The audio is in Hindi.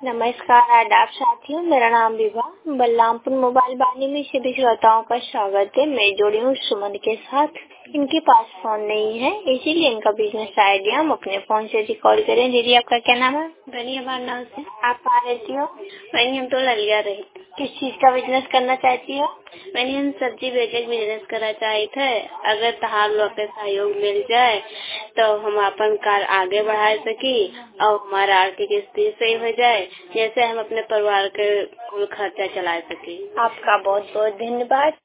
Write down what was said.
नमस्कार आदाब साथियों, मेरा नाम विभा बलरामपुर मोबाइल वाणी में सभी श्रोताओं का स्वागत है। मैं जुड़ी हूँ सुमन के साथ। इनके पास फोन नहीं है, इसीलिए इनका बिजनेस आइडिया हम अपने फोन से रिकॉर्ड करें। दीदी आपका क्या नाम है? बनी हमारा नाम से। आप कहाँ रहती हो? मैंने हम तो ललिया रही। किस चीज का बिजनेस करना चाहती हो? मैंने हम सब्जी बेचे बिजनेस करना चाहे थे। अगर तहार लोग के सहयोग मिल जाए तो हम अपन कार आगे बढ़ा सकी और हमारा आर्थिक स्थिति सही हो जाए, जैसे हम अपने परिवार के कुल खर्चा चला सके। आपका बहुत बहुत धन्यवाद।